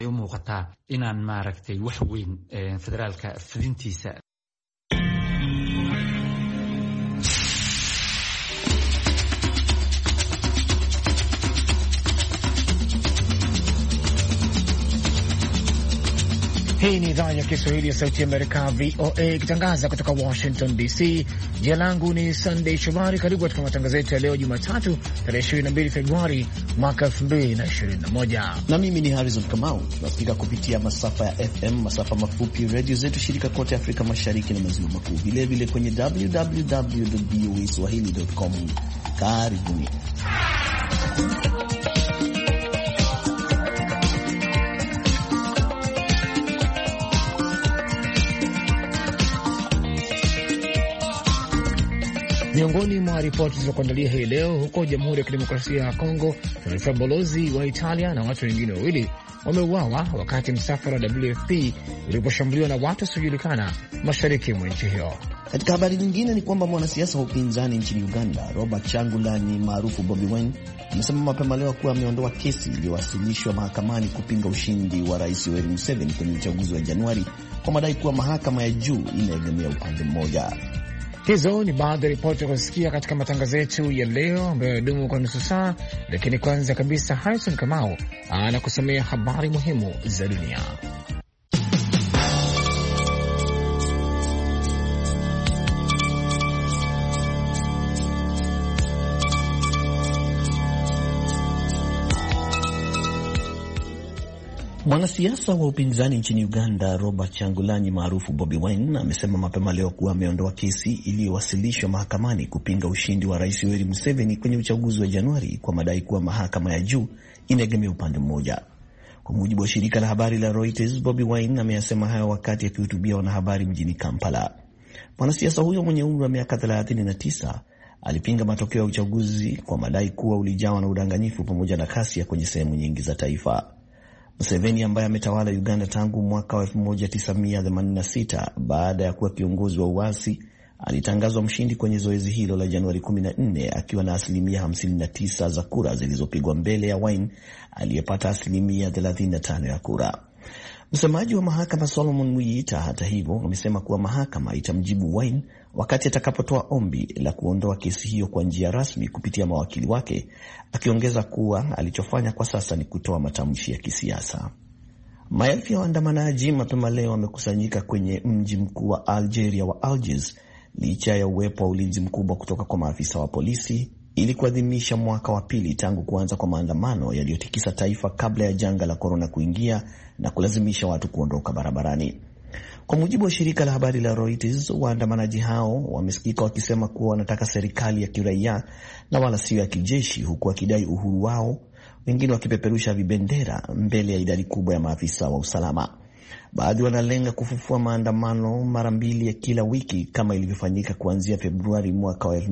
u muuqataa inaan maaragtay wax weyn federaalka fidintiisa. Hii ni idhaa ya Kiswahili ya Sauti ya Amerika, VOA, ikitangaza kutoka Washington DC. Jina langu ni Sunday Shomari. Karibu katika matangazo yetu ya leo Jumatatu, tarehe 22 Februari mwaka 2021. Na mimi ni Harrison Kamau. Tunasikika kupitia masafa ya FM, masafa mafupi, radio zetu shirika kote Afrika Mashariki na Maziwa Makuu, vilevile kwenye www.voaswahili.com. Karibuni. Miongoni mwa ripoti zilizokuandalia hii leo, huko Jamhuri ya Kidemokrasia ya Kongo, taarifa balozi wa Italia na watu wengine wawili wameuawa wakati msafara wa WFP uliposhambuliwa na watu wasiojulikana mashariki mwa nchi hiyo. Katika habari nyingine ni kwamba mwanasiasa wa upinzani nchini Uganda, Robert Kyagulanyi maarufu Bobi Wine, amesema mapema leo kuwa ameondoa kesi iliyowasilishwa mahakamani kupinga ushindi wa Rais Yoweri Museveni kwenye uchaguzi wa Januari kwa madai kuwa mahakama ya juu inaegemea upande mmoja. Hizo ni baadhi ya ripoti kusikia katika matangazo yetu ya leo ambayo yadumu kwa nusu saa, lakini kwanza kabisa Harrison Kamau anakusomea habari muhimu za dunia. Mwanasiasa wa upinzani nchini Uganda, Robert Kyagulanyi maarufu Bobi Wine, amesema mapema leo kuwa ameondoa kesi iliyowasilishwa mahakamani kupinga ushindi wa Rais Yoweri Museveni kwenye uchaguzi wa Januari kwa madai kuwa mahakama ya juu inaegemea upande mmoja. Kwa mujibu wa shirika la habari la Reuters, Bobi Wine ameyasema hayo wakati akihutubia wanahabari mjini Kampala. Mwanasiasa huyo mwenye umri wa miaka 39 alipinga matokeo ya uchaguzi kwa madai kuwa ulijawa na udanganyifu pamoja na ghasia kwenye sehemu nyingi za taifa. Museveni ambaye ametawala Uganda tangu mwaka wa 1986 baada ya kuwa kiongozi wa uasi, alitangazwa mshindi kwenye zoezi hilo la Januari 14 akiwa na asilimia 59 za kura zilizopigwa mbele ya Wine aliyepata asilimia 35 ya kura. Msemaji wa mahakama Solomon Muyita, hata hivyo, amesema kuwa mahakama itamjibu Wine wakati atakapotoa ombi la kuondoa kesi hiyo kwa njia rasmi kupitia mawakili wake, akiongeza kuwa alichofanya kwa sasa ni kutoa matamshi ya kisiasa. Maelfu ya waandamanaji mapema leo wamekusanyika kwenye mji mkuu wa Algeria wa Algiers licha ya uwepo wa ulinzi mkubwa kutoka kwa maafisa wa polisi ili kuadhimisha mwaka wa pili tangu kuanza kwa maandamano yaliyotikisa taifa kabla ya janga la korona kuingia na kulazimisha watu kuondoka barabarani. Kwa mujibu wa shirika la habari la Reuters, waandamanaji hao wamesikika wakisema kuwa wanataka serikali ya kiraia na wala sio ya kijeshi, huku wakidai uhuru wao, wengine wakipeperusha vibendera mbele ya idadi kubwa ya maafisa wa usalama. Baadhi wanalenga kufufua maandamano mara mbili ya kila wiki kama ilivyofanyika kuanzia Februari mwaka wa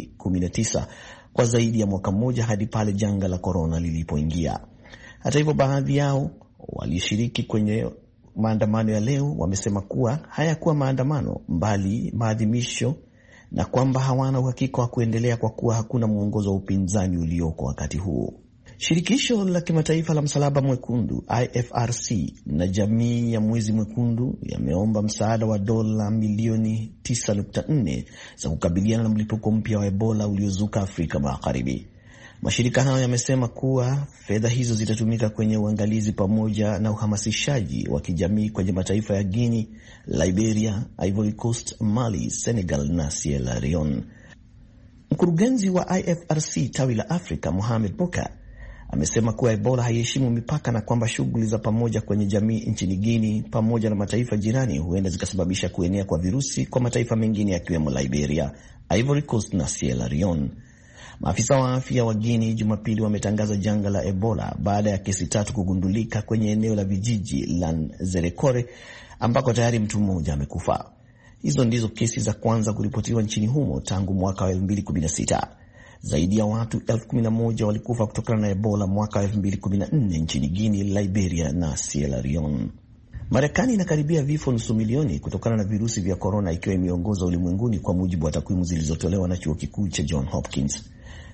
2019 kwa zaidi ya mwaka mmoja hadi pale janga la korona lilipoingia. Hata hivyo, baadhi yao walishiriki kwenye maandamano ya leo wamesema kuwa hayakuwa maandamano mbali maadhimisho na kwamba hawana uhakika wa kuendelea kwa kuwa hakuna mwongozo wa upinzani ulioko wakati huu. Shirikisho la kimataifa la Msalaba Mwekundu IFRC na jamii ya Mwezi Mwekundu yameomba msaada wa dola milioni 9.4 za kukabiliana na mlipuko mpya wa Ebola uliozuka Afrika Magharibi. Mashirika hayo yamesema kuwa fedha hizo zitatumika kwenye uangalizi pamoja na uhamasishaji wa kijamii kwenye mataifa ya Guinea, Liberia, Ivory Coast, Mali, Senegal na Sierra Leone. Mkurugenzi wa IFRC tawi la Afrika, Mohamed Boka, amesema kuwa Ebola haiheshimu mipaka na kwamba shughuli za pamoja kwenye jamii nchini Guinea pamoja na mataifa jirani huenda zikasababisha kuenea kwa virusi kwa mataifa mengine yakiwemo Liberia, Ivory Coast na Sierra Leone. Maafisa wa afya wa Guinea Jumapili wametangaza janga la Ebola baada ya kesi 3 kugundulika kwenye eneo la vijiji la Zerekore ambako tayari mtu mmoja amekufa. Hizo ndizo kesi za kwanza kuripotiwa nchini humo tangu mwaka wa 2016. Zaidi ya watu 11,000 walikufa kutokana na Ebola mwaka wa 2014 nchini Guinea, Liberia na Sierra Leone. Marekani inakaribia vifo nusu milioni kutokana na virusi vya korona, ikiwa imeongoza ulimwenguni kwa mujibu wa takwimu zilizotolewa na chuo kikuu cha John Hopkins.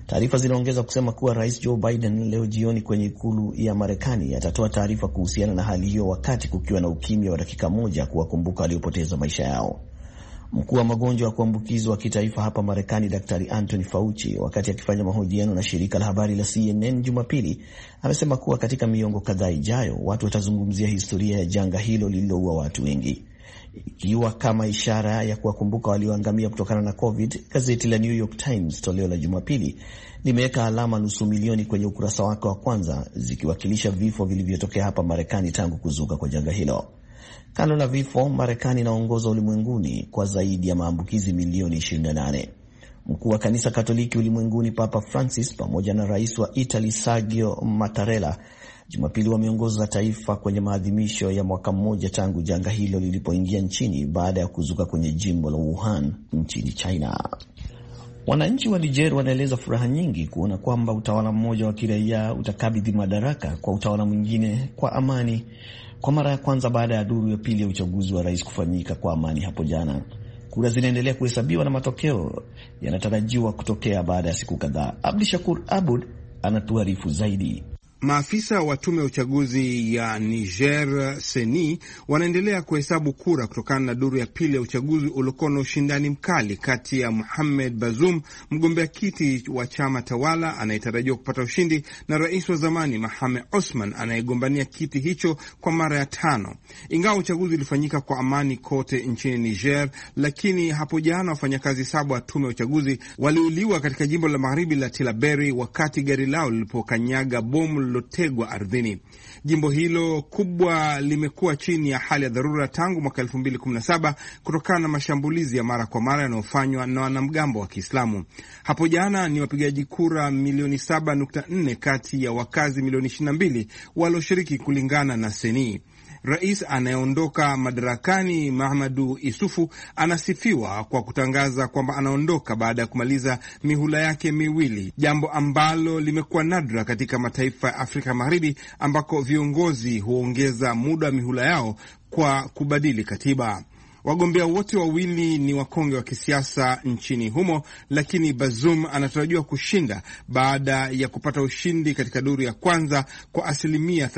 Taarifa zinaongeza kusema kuwa Rais Joe Biden leo jioni kwenye ikulu ya Marekani atatoa taarifa kuhusiana na hali hiyo, wakati kukiwa na ukimya wa dakika moja kuwakumbuka waliopoteza maisha yao. Mkuu wa magonjwa ya kuambukizwa wa kitaifa hapa Marekani, Daktari Anthony Fauci, wakati akifanya mahojiano na shirika la habari la CNN Jumapili, amesema kuwa katika miongo kadhaa ijayo watu watazungumzia historia ya janga hilo lililoua watu wengi. Ikiwa kama ishara ya kuwakumbuka walioangamia kutokana na COVID, gazeti la New York Times toleo la Jumapili limeweka alama 500,000 kwenye ukurasa wake wa kwanza, zikiwakilisha vifo vilivyotokea hapa Marekani tangu kuzuka kwa janga hilo. Kando na vifo, Marekani inaongoza ulimwenguni kwa zaidi ya maambukizi milioni 28. Mkuu wa kanisa Katoliki ulimwenguni Papa Francis pamoja na rais wa Italy Sergio Mattarella Jumapili wameongoza taifa kwenye maadhimisho ya mwaka mmoja tangu janga hilo lilipoingia nchini baada ya kuzuka kwenye jimbo la Wuhan nchini China. Wananchi wa Niger wanaeleza furaha nyingi kuona kwamba utawala mmoja wa kiraia utakabidhi madaraka kwa utawala mwingine kwa amani kwa mara ya kwanza baada ya duru ya pili ya uchaguzi wa rais kufanyika kwa amani hapo jana. Kura zinaendelea kuhesabiwa na matokeo yanatarajiwa kutokea baada ya siku kadhaa. Abdishakur Abud anatuarifu zaidi. Maafisa wa tume ya uchaguzi ya Niger Seni wanaendelea kuhesabu kura kutokana na duru ya pili ya uchaguzi uliokuwa na ushindani mkali kati ya Mohamed Bazoum, mgombea kiti wa chama tawala anayetarajiwa kupata ushindi, na rais wa zamani Mohamed Osman anayegombania kiti hicho kwa mara ya 5. Ingawa uchaguzi ulifanyika kwa amani kote nchini Niger, lakini hapo jana wafanyakazi 7 wa tume ya uchaguzi waliuliwa katika jimbo la magharibi la Tilaberi wakati gari lao lilipokanyaga bomu lotegwa ardhini. Jimbo hilo kubwa limekuwa chini ya hali ya dharura tangu mwaka 2017 kutokana na mashambulizi ya mara kwa mara yanayofanywa na wanamgambo wa Kiislamu. Hapo jana ni wapigaji kura milioni 7.4 kati ya wakazi milioni 22 walioshiriki kulingana na Seni. Rais anayeondoka madarakani Mahamadou Isufu anasifiwa kwa kutangaza kwamba anaondoka baada ya kumaliza mihula yake miwili, jambo ambalo limekuwa nadra katika mataifa ya Afrika Magharibi ambako viongozi huongeza muda wa mihula yao kwa kubadili katiba. Wagombea wote wawili ni wakonge wa kisiasa nchini humo, lakini Bazoum anatarajiwa kushinda baada ya kupata ushindi katika duru ya kwanza kwa asilimia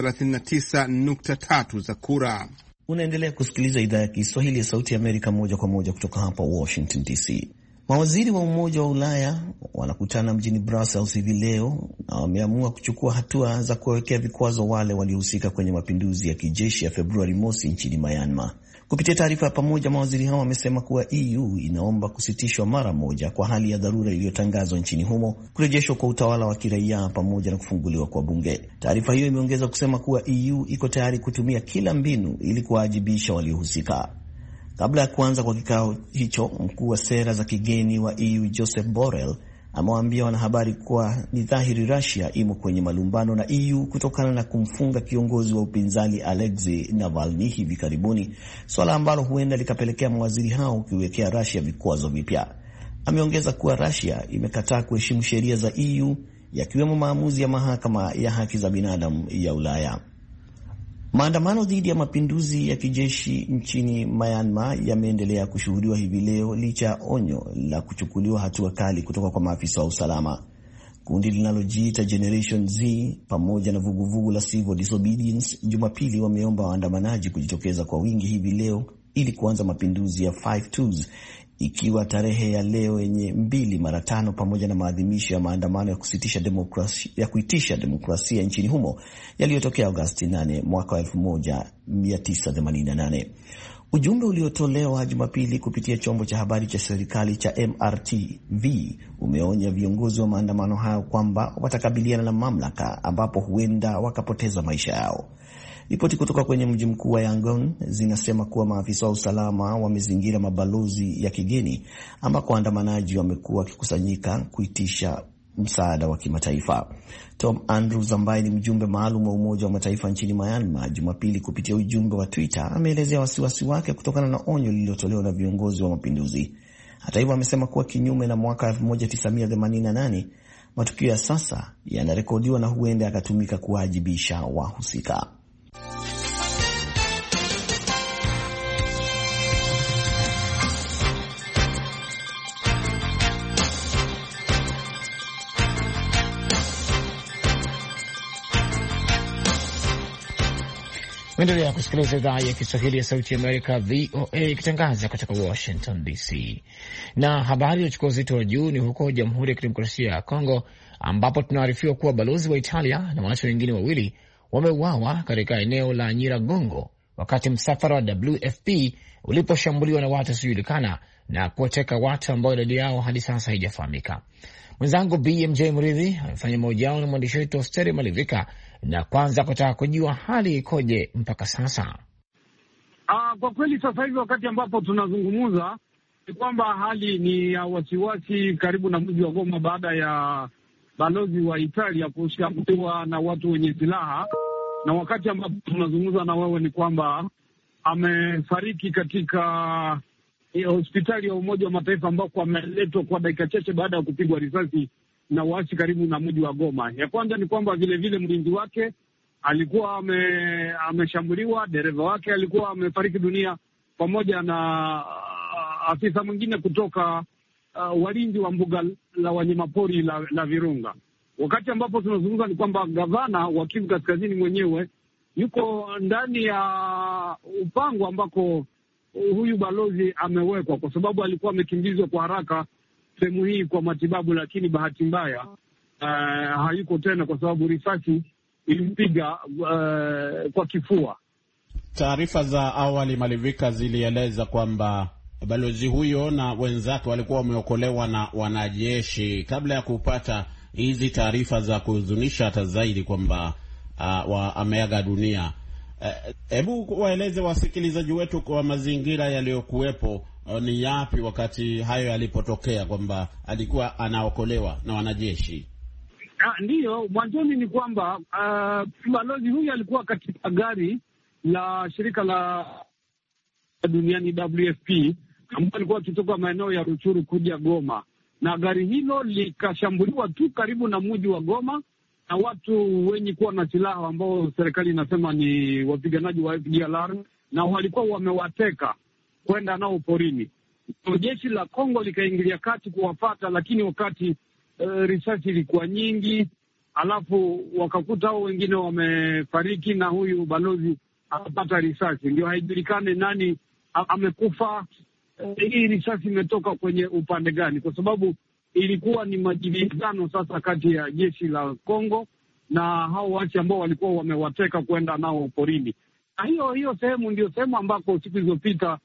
39.3 za kura. Unaendelea kusikiliza idhaa ya Kiswahili ya Sauti ya Amerika moja kwa moja kutoka hapa Washington DC. Mawaziri wa Umoja wa Ulaya wanakutana mjini Brussels hivi leo na wameamua kuchukua hatua za kuwawekea vikwazo wale waliohusika kwenye mapinduzi ya kijeshi ya Februari mosi nchini Myanmar. Kupitia taarifa ya pamoja, mawaziri hao wamesema kuwa EU inaomba kusitishwa mara moja kwa hali ya dharura iliyotangazwa nchini humo, kurejeshwa kwa utawala wa kiraia pamoja na kufunguliwa kwa bunge. Taarifa hiyo imeongeza kusema kuwa EU iko tayari kutumia kila mbinu ili kuwaajibisha waliohusika. Kabla ya kuanza kwa kikao hicho, mkuu wa sera za kigeni wa EU Joseph Borrell amewaambia wanahabari kuwa ni dhahiri Russia imo kwenye malumbano na EU kutokana na kumfunga kiongozi wa upinzani Alexei Navalny hivi karibuni, swala ambalo huenda likapelekea mawaziri hao kuiwekea Russia vikwazo vipya. Ameongeza kuwa Russia imekataa kuheshimu sheria za EU, yakiwemo maamuzi ya mahakama ya haki za binadamu ya Ulaya. Maandamano dhidi ya mapinduzi ya kijeshi nchini Myanmar yameendelea kushuhudiwa hivi leo licha ya onyo la kuchukuliwa hatua kali kutoka kwa maafisa wa usalama. Kundi linalojiita Generation Z pamoja na vuguvugu la Civil Disobedience Jumapili wameomba waandamanaji kujitokeza kwa wingi hivi leo ili kuanza mapinduzi ya 5-2s, ikiwa tarehe ya leo yenye 2 mara 5 pamoja na maadhimisho ya maandamano ya kuitisha demokrasia nchini humo yaliyotokea Agosti 8 mwaka 1988. Ujumbe uliotolewa Jumapili kupitia chombo cha habari cha serikali cha MRTV umeonya viongozi wa maandamano hayo kwamba watakabiliana na mamlaka ambapo huenda wakapoteza maisha yao. Ripoti kutoka kwenye mji mkuu wa Yangon zinasema kuwa maafisa wa usalama wamezingira mabalozi ya kigeni ambako waandamanaji wamekuwa wakikusanyika kuitisha msaada wa kimataifa. Tom Andrews ambaye ni mjumbe maalum wa Umoja wa Mataifa nchini Myanmar, Jumapili kupitia ujumbe wa Twitter ameelezea wasiwasi wake kutokana na onyo lililotolewa na viongozi wa mapinduzi. Hata hivyo, amesema kuwa kinyume na mwaka 1988, matukio ya sasa yanarekodiwa na huenda yakatumika kuwajibisha wahusika. Endelea kusikiliza idhaa ya Kiswahili ya Sauti ya Amerika, VOA, ikitangaza kutoka Washington DC. Na habari iliyochukua uzito wa juu ni huko Jamhuri ya Kidemokrasia ya Kongo, ambapo tunaarifiwa kuwa balozi wa Italia na watu wengine wawili wameuawa katika eneo la Nyiragongo wakati msafara wa WFP uliposhambuliwa na watu wasiojulikana na kuwateka watu ambao idadi yao hadi sasa haijafahamika. Mwenzangu BMJ Mridhi amefanya mahojiano na mwandishi wetu Osteri Malivika na kwanza kutaka kujua hali ikoje mpaka sasa. Kwa kweli sasa hivi wakati ambapo tunazungumza ni kwamba hali ni ya wasiwasi karibu na mji wa Goma baada ya balozi wa Italia kushambuliwa na watu wenye silaha, na wakati ambapo tunazungumza na wewe ni kwamba amefariki katika hospitali ya Umoja wa Mataifa ambako ameletwa kwa dakika chache baada ya kupigwa risasi na waasi karibu na mji wa Goma. Ya kwanza ni kwamba vile mlinzi wake alikuwa ameshambuliwa, dereva wake alikuwa amefariki dunia pamoja na afisa mwingine kutoka walinzi wa mbuga la wanyamapori la Virunga. Wakati ambapo tunazungumza ni kwamba gavana wa Kivu Kaskazini mwenyewe yuko ndani ya upango ambako huyu balozi amewekwa, kwa sababu alikuwa amekimbizwa kwa haraka sehemu hii kwa matibabu, lakini bahati mbaya hayuko tena kwa sababu risasi ilimpiga kwa kifua. Taarifa za awali, Malivika, zilieleza kwamba balozi huyo na wenzake walikuwa wameokolewa na wanajeshi kabla ya kupata hizi taarifa za kuhuzunisha hata zaidi kwamba ameaga dunia. Hebu waeleze wasikilizaji wetu kwa mazingira yaliyokuwepo ni yapi wakati hayo yalipotokea kwamba alikuwa anaokolewa na wanajeshi. Ndiyo, mwanzoni ni kwamba balozi huyu alikuwa katika gari la shirika la duniani WFP ambao alikuwa akitoka maeneo ya Ruchuru kuja Goma, na gari hilo likashambuliwa tu karibu na mji wa Goma na watu wenye kuwa na silaha ambao serikali inasema ni wapiganaji wa FDLR, na walikuwa wamewateka kwenda nao porini. Jeshi la Kongo likaingilia kati kuwapata, lakini wakati risasi ilikuwa nyingi, alafu wakakuta hao wengine wamefariki na huyu balozi akapata risasi. Ndio haijulikane nani amekufa, hii risasi imetoka kwenye upande gani, kwa sababu ilikuwa ni majibizano sasa kati ya jeshi la Kongo na hao waasi ambao walikuwa wamewateka kwenda nao porini. Na hiyo sehemu ndio sehemu ambako siku zilizopita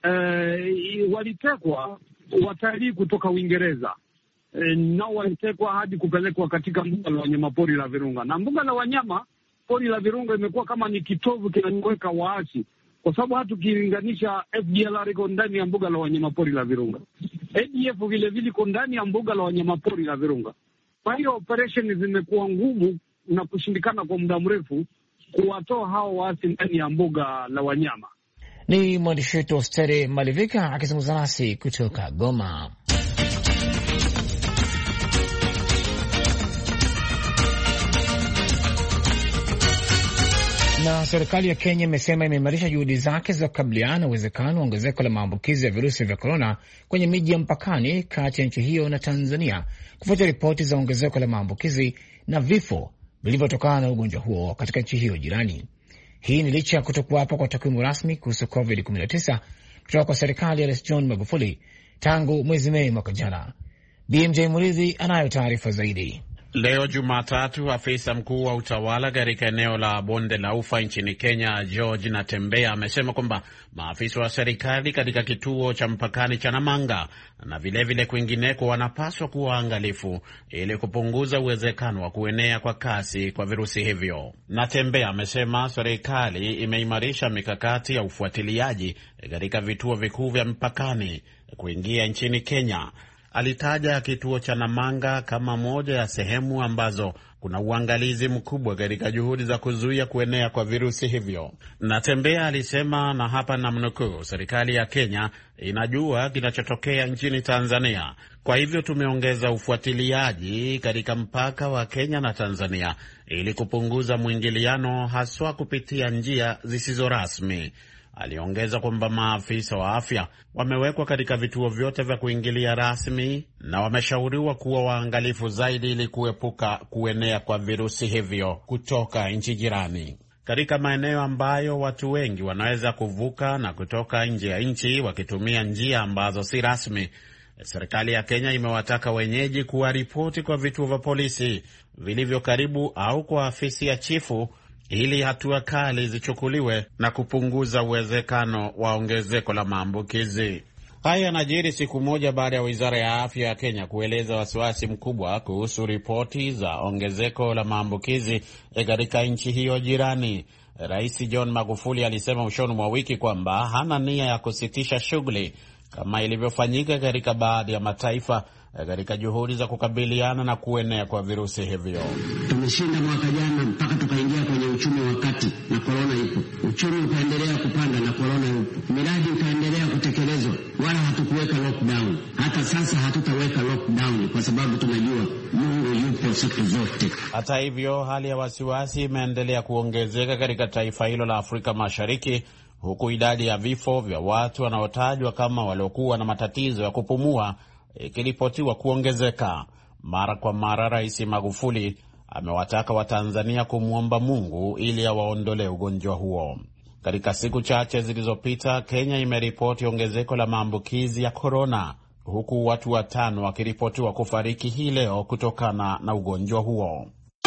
walitekwa watalii kutoka Uingereza. Nao walitekwa hadi kupelekwa katika mbuga la wanyamapori la Virunga. Na mbuga la wanyama pori la Virunga imekuwa kama ni kitovu kinachoweka waasi, kwa sababu hata ukilinganisha FDLR iko ndani ya mbuga la wanyamapori la Virunga, ADF vile vile iko ndani ya mbuga la wanyamapori la Virunga. Kwa hiyo operation zimekuwa ngumu na kushindikana kwa muda mrefu kuwatoa hao waasi ndani ya mbuga la wanyama. Ni mwandishi wetu Ostere Malivika akizungumza nasi kutoka Goma. Na serikali ya Kenya imesema imeimarisha juhudi zake za kukabiliana na uwezekano wa ongezeko la maambukizi ya virusi vya korona kwenye miji ya mpakani kati ya nchi hiyo na Tanzania, kufuatia ripoti za ongezeko la maambukizi na vifo vilivyotokana na ugonjwa huo katika nchi hiyo jirani. Hii ni licha ya kutokuwapo kwa takwimu rasmi kuhusu COVID-19 kutoka kwa serikali ya Rais John Magufuli tangu mwezi Mei mwaka jana. BMJ Muridhi anayo taarifa zaidi. Leo Jumatatu, afisa mkuu wa utawala katika eneo la Bonde la Ufa nchini Kenya, George Natembeya, amesema kwamba maafisa wa serikali katika kituo cha mpakani cha Namanga na vilevile kwingineko wanapaswa kuwa waangalifu ili kupunguza uwezekano wa kuenea kwa kasi kwa virusi hivyo. Natembeya amesema serikali imeimarisha mikakati ya ufuatiliaji katika vituo vikuu vya mpakani kuingia nchini Kenya. Alitaja kituo cha Namanga kama moja ya sehemu ambazo kuna uangalizi mkubwa katika juhudi za kuzuia kuenea kwa virusi hivyo. Natembeya alisema, na hapa namnukuu, serikali ya Kenya inajua kinachotokea nchini Tanzania. Kwa hivyo tumeongeza ufuatiliaji katika mpaka wa Kenya na Tanzania ili kupunguza mwingiliano, haswa kupitia njia zisizo rasmi. Aliongeza kwamba maafisa wa afya wamewekwa katika vituo vyote vya kuingilia rasmi na wameshauriwa kuwa waangalifu zaidi ili kuepuka kuenea kwa virusi hivyo kutoka nchi jirani. katika maeneo ambayo watu wengi wanaweza kuvuka na kutoka nje ya nchi wakitumia njia ambazo si rasmi. Serikali ya Kenya imewataka wenyeji kuwaripoti kwa vituo vya polisi vilivyo karibu au kwa afisi ya chifu ili hatua kali zichukuliwe na kupunguza uwezekano wa ongezeko la maambukizi. Haya yanajiri siku moja baada ya Wizara ya Afya ya Kenya kueleza wasiwasi mkubwa kuhusu ripoti za ongezeko la maambukizi katika nchi hiyo jirani. Rais John Magufuli alisema mwishoni mwa wiki kwamba hana nia ya kusitisha shughuli kama ilivyofanyika katika baadhi ya mataifa katika juhudi za kukabiliana na kuenea kwa virusi hivyo. Tumeshinda mwaka jana mpaka tukaingia kwenye uchumi wa kati na korona ipo. Uchumi ukaendelea kupanda na korona ipo. Miradi ikaendelea kutekelezwa, wala hatukuweka lockdown. Hata sasa hatutaweka lockdown kwa sababu tunajua Mungu yupo siku zote. Hata hivyo, hali ya wasiwasi imeendelea kuongezeka katika taifa hilo la Afrika Mashariki, huku idadi ya vifo vya watu wanaotajwa kama waliokuwa na matatizo ya kupumua ikiripotiwa kuongezeka. Mara kwa mara Rais Magufuli amewataka Watanzania kumwomba Mungu ili awaondolee ugonjwa huo. Katika siku chache zilizopita, Kenya imeripoti ongezeko la maambukizi ya korona, huku watu 5 wakiripotiwa kufariki hii leo kutokana na ugonjwa huo.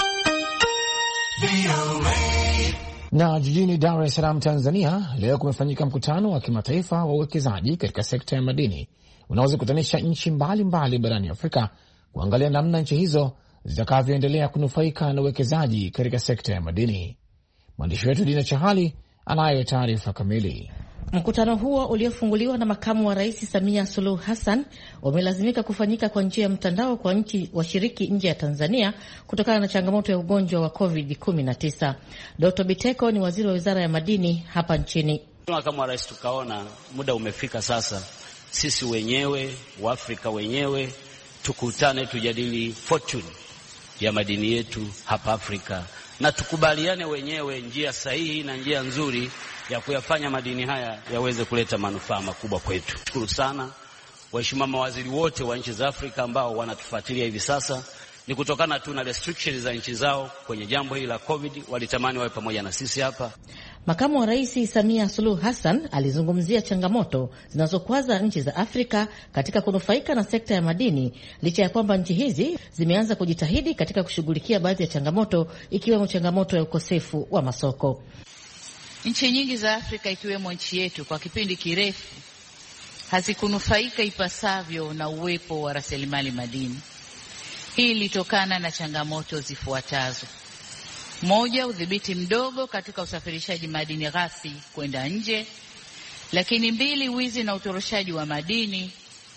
Na jijini Dar es Salaam, Tanzania, leo kumefanyika mkutano wa kimataifa wa uwekezaji katika sekta ya madini unaweza kutanisha nchi mbalimbali barani Afrika kuangalia namna nchi hizo zitakavyoendelea kunufaika na uwekezaji katika sekta ya madini. Mwandishi wetu Dina Chahali anayo taarifa kamili. Mkutano huo uliofunguliwa na makamu wa rais Samia Suluhu Hassan umelazimika kufanyika kwa njia ya mtandao kwa nchi washiriki nje ya Tanzania kutokana na changamoto ya ugonjwa wa COVID-19. Dr. Biteko ni waziri wa wizara ya madini hapa nchini. Makamu wa rais tukaona muda umefika sasa sisi wenyewe Waafrika wenyewe tukutane, tujadili fortune ya madini yetu hapa Afrika na tukubaliane wenyewe njia sahihi na njia nzuri ya kuyafanya madini haya yaweze kuleta manufaa makubwa kwetu. Shukuru sana waheshimiwa mawaziri wote wa nchi za Afrika ambao wanatufuatilia hivi sasa. Ni kutokana tu na restrictions za nchi zao kwenye jambo hili la COVID, walitamani wawe pamoja na sisi hapa. Makamu wa rais Samia Suluhu Hassan alizungumzia changamoto zinazokwaza nchi za Afrika katika kunufaika na sekta ya madini, licha ya kwamba nchi hizi zimeanza kujitahidi katika kushughulikia baadhi ya changamoto, ikiwemo changamoto ya ukosefu wa masoko. Nchi nyingi za Afrika ikiwemo nchi yetu kwa kipindi kirefu hazikunufaika ipasavyo na uwepo wa rasilimali madini. Hii ilitokana na changamoto zifuatazo: moja, udhibiti mdogo katika usafirishaji madini ghafi kwenda nje. Lakini 2, wizi na utoroshaji wa madini.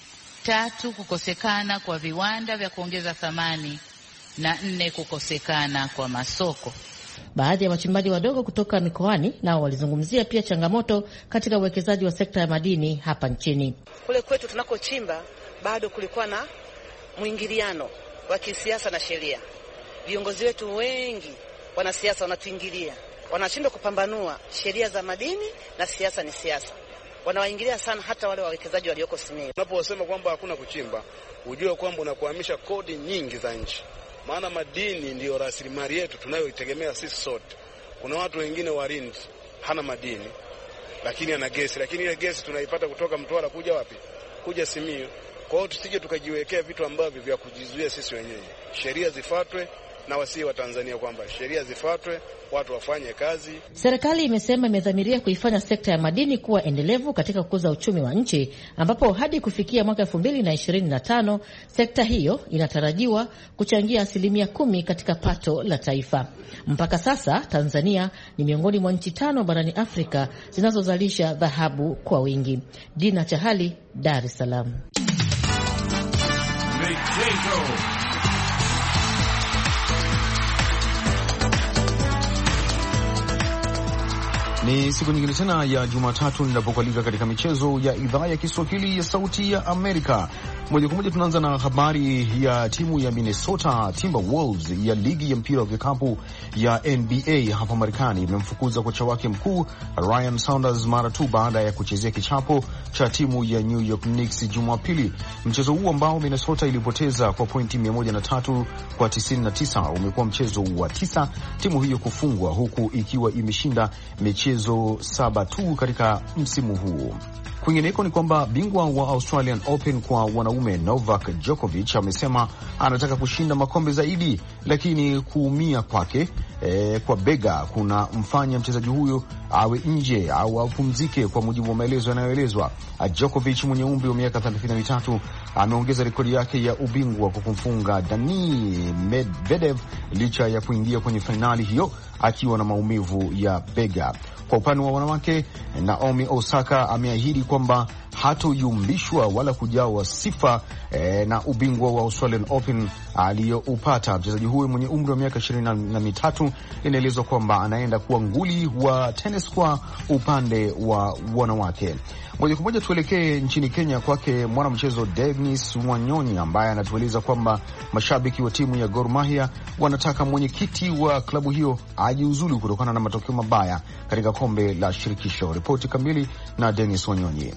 3, kukosekana kwa viwanda vya kuongeza thamani. Na 4, kukosekana kwa masoko. Baadhi ya wachimbaji wadogo kutoka mikoani nao walizungumzia pia changamoto katika uwekezaji wa sekta ya madini hapa nchini. Kule kwetu tunakochimba bado kulikuwa na mwingiliano wa kisiasa na sheria. Viongozi wetu wengi wanasiasa wanatuingilia, wanashindwa kupambanua sheria za madini na siasa ni siasa. Wanawaingilia sana hata wale wawekezaji walioko Simiyu. Unaposema kwamba hakuna kuchimba, ujue kwamba unakuhamisha kodi nyingi za nchi. Maana madini ndiyo rasilimali yetu tunayoitegemea sisi sote. Kuna watu wengine Warindi hana madini lakini ana gesi, lakini ile gesi tunaipata kutoka Mtwara kuja wapi? Kuja Simiyu. Kwa hiyo tusije tukajiwekea vitu ambavyo vya kujizuia sisi wenyewe. Sheria zifuatwe na wasii wa Tanzania kwamba sheria zifuatwe, watu wafanye kazi. Serikali imesema imedhamiria kuifanya sekta ya madini kuwa endelevu katika kukuza uchumi wa nchi, ambapo hadi kufikia mwaka 2025 sekta hiyo inatarajiwa kuchangia 10% katika pato la taifa. Mpaka sasa Tanzania ni miongoni mwa nchi 5 barani Afrika zinazozalisha dhahabu kwa wingi. Dina Chahali, Dar es Salaam. Ni siku nyingine tena ya Jumatatu ninapokualika katika michezo ya idhaa ya Kiswahili ya Sauti ya Amerika. Moja kwa moja tunaanza na habari ya timu ya Minnesota Timberwolves ya ligi ya mpira wa vikapu ya NBA hapa Marekani imemfukuza kocha wake mkuu Ryan Saunders mara tu baada ya kuchezea kichapo cha timu ya New York Knicks Jumapili. Mchezo huu ambao Minnesota ilipoteza kwa pointi 103 kwa 99 umekuwa mchezo wa 9 timu hiyo kufungwa, huku ikiwa imeshinda michezo 7 tu katika msimu huu. Kwingineko ni kwamba bingwa wa Australian Open kwa wanaume Novak Djokovic amesema anataka kushinda makombe zaidi, lakini kuumia kwake kwa bega kuna mfanya mchezaji huyo awe nje au apumzike, kwa mujibu wa maelezo yanayoelezwa. Djokovic mwenye umri wa miaka 33 ameongeza rekodi yake ya ubingwa kwa kumfunga Dani Medvedev licha ya kuingia kwenye fainali hiyo akiwa na maumivu ya bega. Kwa upande wa wanawake, Naomi Osaka ameahidi kwamba hatoyumbishwa wala kujawa sifa na ubingwa wa Australian Open aliyoupata. Mchezaji huyo mwenye umri wa miaka 23 inaelezwa kwamba anaenda kuwa nguli wa tennis kwa upande wa wanawake. Moja kwa moja tuelekee nchini Kenya kwake mwanamchezo Dennis Wanyonyi ambaye anatueleza kwamba mashabiki wa timu ya Gor Mahia wanataka mwenyekiti wa klabu hiyo ajiuzulu kutokana na matokeo mabaya katika kombe la shirikisho. Ripoti kamili na Dennis Wanyonyi.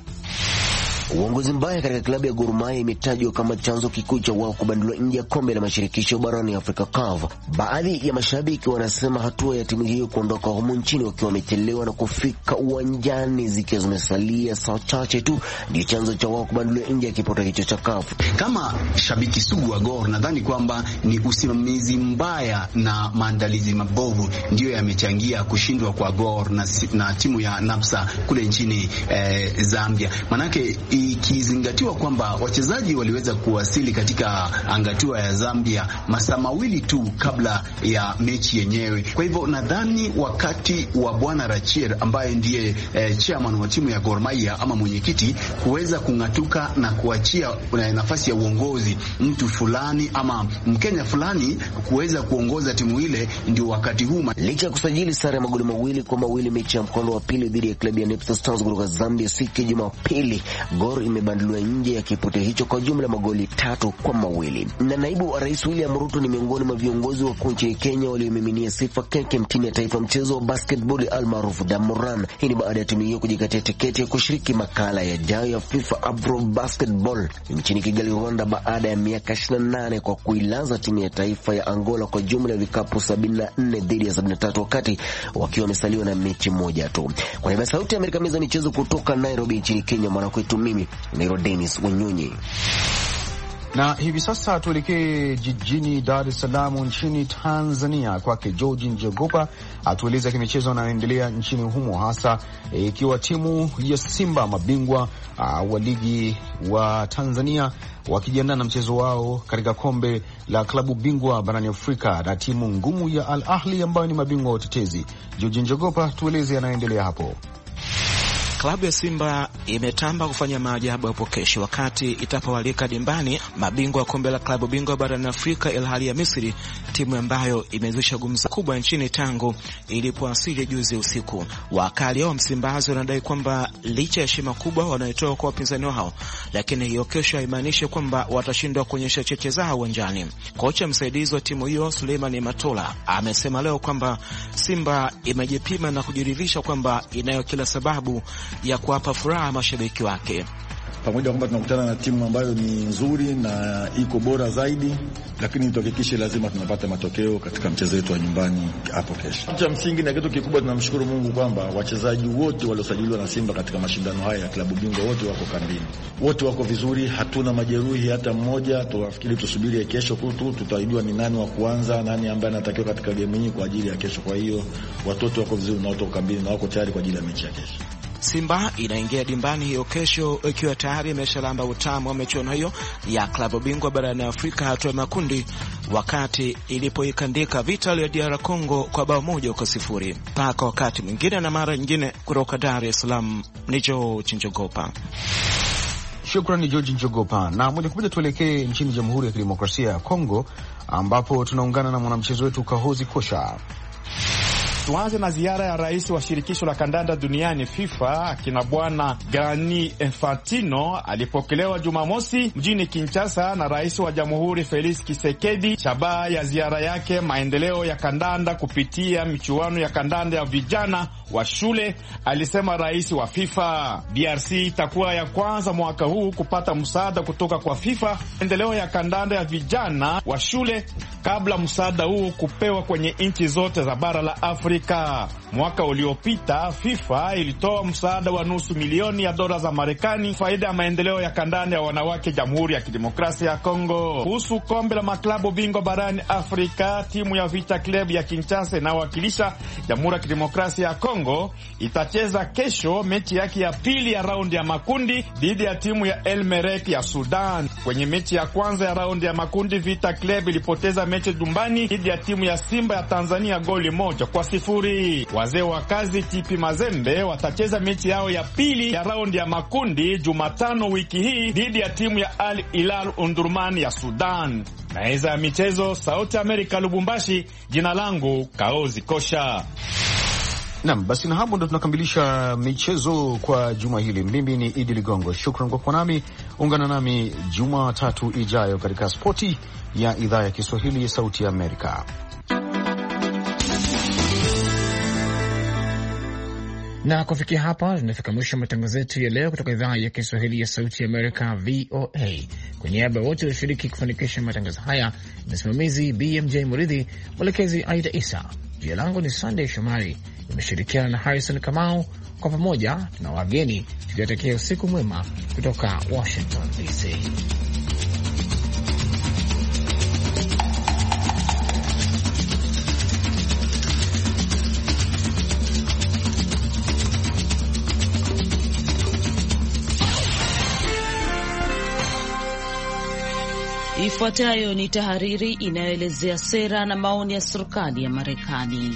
Uongozi mbaya katika klabu ya Gor Mahia imetajwa kama chanzo kikuu cha wao kubanduliwa nje ya kombe la mashirikisho barani Afrika CAF. Baadhi ya mashabiki wanasema hatua ya timu hiyo kuondoka humu nchini wakiwa wamechelewa na kufika uwanjani zikiwa zimesalia saa chache tu ndio chanzo cha wao kubanduliwa nje ya kipoto hicho cha CAF. Kama shabiki sugu wa Gor, nadhani kwamba ni usimamizi mbaya na maandalizi mabovu ndio yamechangia kushindwa kwa Gor na timu ya Napsa kule nchini Zambia. Manake ikizingatiwa kwamba wachezaji waliweza kuwasili katika angatua ya Zambia masaa mawili tu kabla ya mechi yenyewe. Kwa hivyo nadhani wakati wa Bwana Rachier ambaye ndiye chairman wa timu ya Gor Mahia ama mwenyekiti kuweza kungatuka na kuachia nafasi ya uongozi mtu fulani ama Mkenya fulani kuweza kuongoza timu ile, ndio wakati huu. Licha ya kusajili sare ya magoli mawili kwa mawili mechi ya mkondo wa pili dhidi ya klabu ya Napsa Stars kutoka Zambia siku ya Jumapili, Gor imebanduliwa nje ya kipote hicho kwa jumla magoli 3-2. Na naibu wa rais William Ruto ni miongoni mwa viongozi wa nchini Kenya waliomiminia sifa keke timu ya taifa mchezo wa basketball almaarufu Damoran. Hii ni baada ya timu hiyo kujikatia tiketi ya kushiriki makala yajayo ya FIFA Afro Basketball nchini Kigali, Rwanda, baada ya miaka 28 kwa kuilaza timu ya taifa ya Angola kwa jumla ya vikapu 74 dhidi ya 73 wakati wakiwa wamesaliwa na mechi moja tu. Kwa hivyo Sauti ya Amerika meza michezo kutoka Nairobi nchini Kenya, mwanakwetu mimi Nairo Dennis Wanyonyi. Na hivi sasa tuelekee jijini Dar es Salaam nchini Tanzania kwake George Njogopa atueleza kimichezo anayoendelea nchini humo, hasa ikiwa timu ya Simba mabingwa wa ligi wa Tanzania wakijiandaa na mchezo wao katika kombe la klabu bingwa barani Afrika na timu ngumu ya Al Ahli ambayo ni mabingwa watetezi. George Njogopa, tueleze yanayoendelea hapo. Klabu ya Simba imetamba kufanya maajabu hapo kesho wakati itapowalika dimbani mabingwa wa kombe la klabu bingwa barani Afrika Al Ahly ya Misri, timu ambayo imezusha gumzo kubwa nchini tangu ilipowasili juzi usiku. Wakali wa Msimbazi wanadai kwamba licha ya heshima kubwa wanayotoa kwa wapinzani wao, lakini hiyo kesho haimaanishi kwamba watashindwa kuonyesha cheche zao uwanjani. Kocha msaidizi wa timu hiyo Suleiman Matola amesema leo kwamba Simba imejipima na kujiridhisha kwamba inayo kila sababu ya kuwapa furaha mashabiki wake. Pamoja kwamba tunakutana na timu ambayo ni nzuri na iko bora zaidi, lakini tuhakikishe lazima tunapata matokeo katika mchezo wetu wa nyumbani hapo kesho. Cha msingi na kitu kikubwa, tunamshukuru Mungu kwamba wachezaji wote waliosajiliwa na Simba katika mashindano haya ya klabu bingwa wote wako kambini. Wote wako vizuri, hatuna majeruhi hata mmoja. Tunafikiri tusubiri kesho tu tutajua ni nani wa kuanza, nani ambaye anatakiwa katika game hii kwa ajili ya kesho. Kwa hiyo watoto wako vizuri na wako kambini na wako tayari kwa ajili ya mechi ya kesho. Simba inaingia dimbani hiyo kesho ikiwa tayari imeshalamba utamu wa michuano hiyo ya klabu bingwa barani Afrika hatua ya makundi, wakati ilipoikandika Vital ya DR Congo kwa bao 1-0. Mpaka wakati mwingine na mara nyingine, kutoka Dar es Salaam ni George Njogopa. Shukrani George Njogopa. Na moja kwa moja tuelekee nchini Jamhuri ya Kidemokrasia ya Kongo ambapo tunaungana na mwanamchezo wetu Kahozi Kosha. Tuanze na ziara ya rais wa shirikisho la kandanda duniani FIFA akina bwana Gianni Infantino alipokelewa Jumamosi mjini Kinshasa na rais wa jamhuri Felix Tshisekedi. Shabaha ya ziara yake maendeleo ya kandanda kupitia michuano ya kandanda ya vijana wa shule, alisema rais wa FIFA. DRC itakuwa ya kwanza mwaka huu kupata msaada kutoka kwa FIFA maendeleo ya kandanda ya vijana wa shule, kabla msaada huu kupewa kwenye nchi zote za bara la Afrika. Mwaka uliopita FIFA ilitoa msaada wa nusu milioni ya dola za Marekani faida ya maendeleo ya kandanda ya wanawake Jamhuri ya Kidemokrasia ya Kongo. Kuhusu kombe la maklabu bingwa barani Afrika, timu ya Vita Club ya Kinshasa inayowakilisha Jamhuri ya Kidemokrasia ya Kongo itacheza kesho mechi yake ya pili ya raundi ya makundi dhidi ya timu ya El Merreikh ya Sudan. Kwenye mechi ya kwanza ya raundi ya makundi, Vita Club ilipoteza mechi nyumbani dhidi ya timu ya Simba ya Tanzania goli 1-0. Wazee wa kazi TP Mazembe watacheza mechi yao ya pili ya raundi ya makundi Jumatano wiki hii dhidi ya timu ya Al Hilal Omdurman ya Sudan. Meza ya michezo, Sauti Amerika, Lubumbashi. Jina langu Kaozi Kosha. Naam, basi na hapo ndo tunakamilisha michezo kwa juma hili. Mimi ni Idi Ligongo, shukran kwa kuwa nami. Ungana nami Jumatatu ijayo katika spoti ya idhaa ya Kiswahili ya Sauti ya Amerika. Na kufikia hapa tunafika mwisho matangazo yetu ya leo kutoka idhaa ya Kiswahili ya Sauti ya Amerika, VOA. Kwa niaba ya wote walioshiriki kufanikisha matangazo haya, msimamizi BMJ Muridhi, mwelekezi Aida Isa, jina langu ni Sunday Shomari, nimeshirikiana na Harrison Kamau. Kwa pamoja tuna wageni tukiwatakia usiku mwema kutoka Washington DC. Ifuatayo ni tahariri inayoelezea sera na maoni ya serikali ya Marekani.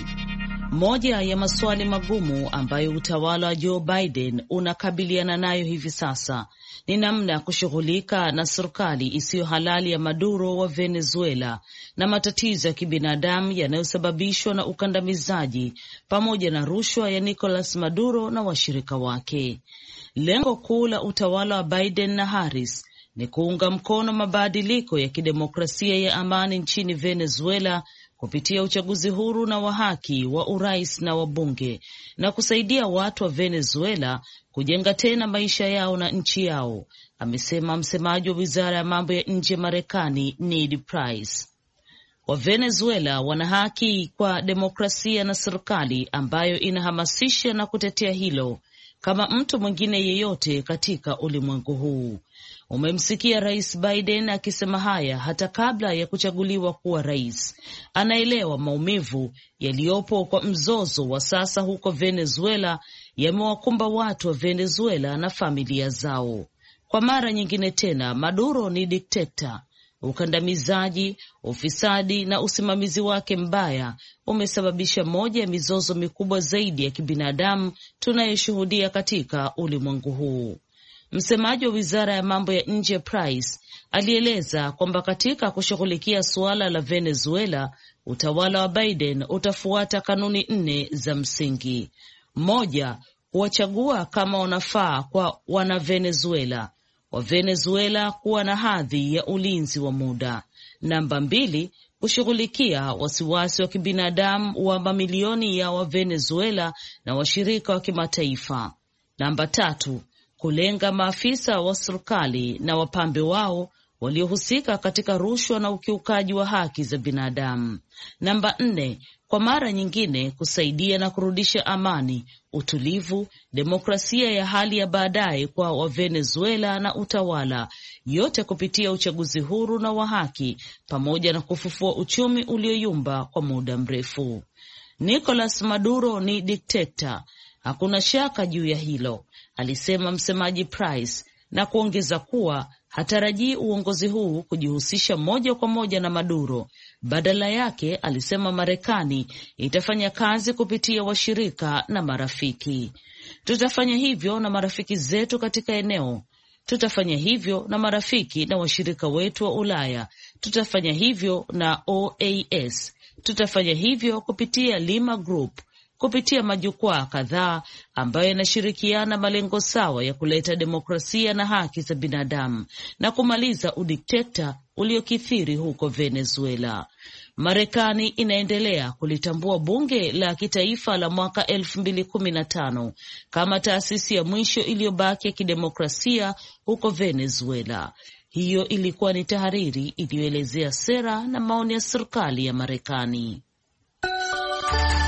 Moja ya maswali magumu ambayo utawala wa Joe Biden unakabiliana nayo hivi sasa ni namna ya kushughulika na serikali isiyo halali ya Maduro wa Venezuela na matatizo ya kibinadamu yanayosababishwa na ukandamizaji pamoja na rushwa ya Nicolas Maduro na washirika wake. Lengo kuu la utawala wa Biden na Harris ni kuunga mkono mabadiliko ya kidemokrasia ya amani nchini Venezuela kupitia uchaguzi huru na wa haki wa urais na wabunge, na kusaidia watu wa Venezuela kujenga tena maisha yao na nchi yao, amesema msemaji wa wizara ya mambo ya nje ya Marekani Ned Price. Wa Venezuela wana haki kwa demokrasia na serikali ambayo inahamasisha na kutetea hilo kama mtu mwingine yeyote katika ulimwengu huu. Umemsikia Rais Biden akisema haya hata kabla ya kuchaguliwa kuwa rais. Anaelewa maumivu yaliyopo kwa mzozo wa sasa huko Venezuela yamewakumba watu wa Venezuela na familia zao. Kwa mara nyingine tena, Maduro ni dikteta. Ukandamizaji, ufisadi na usimamizi wake mbaya umesababisha moja ya mizozo mikubwa zaidi ya kibinadamu tunayoshuhudia katika ulimwengu huu. Msemaji wa wizara ya mambo ya nje Price alieleza kwamba katika kushughulikia suala la Venezuela, utawala wa Biden utafuata kanuni 4 za msingi. 1, kuwachagua kama wanafaa kwa wana Venezuela, wa Venezuela kuwa na hadhi ya ulinzi wa muda. Namba 2, kushughulikia wasiwasi wa kibinadamu wa mamilioni ya wa Venezuela na washirika wa kimataifa. Namba 3, kulenga maafisa wa serikali na wapambe wao waliohusika katika rushwa na ukiukaji wa haki za binadamu. Namba 4, kwa mara nyingine kusaidia na kurudisha amani, utulivu, demokrasia ya hali ya baadaye kwa wa Venezuela na utawala, yote kupitia uchaguzi huru na wa haki pamoja na kufufua uchumi ulioyumba kwa muda mrefu. Nicolas Maduro ni dikteta, hakuna shaka juu ya hilo, alisema msemaji Price, na kuongeza kuwa hatarajii uongozi huu kujihusisha moja kwa moja na Maduro. Badala yake, alisema Marekani itafanya kazi kupitia washirika na marafiki. Tutafanya hivyo na marafiki zetu katika eneo. Tutafanya hivyo na marafiki na washirika wetu wa Ulaya. Tutafanya hivyo na OAS. Tutafanya hivyo kupitia Lima Group, kupitia majukwaa kadhaa ambayo yanashirikiana malengo sawa ya kuleta demokrasia na haki za binadamu na kumaliza udikteta uliokithiri huko Venezuela. Marekani inaendelea kulitambua bunge la kitaifa la mwaka 2015 kama taasisi ya mwisho iliyobaki ya kidemokrasia huko Venezuela. Hiyo ilikuwa ni tahariri iliyoelezea sera na maoni ya serikali ya Marekani.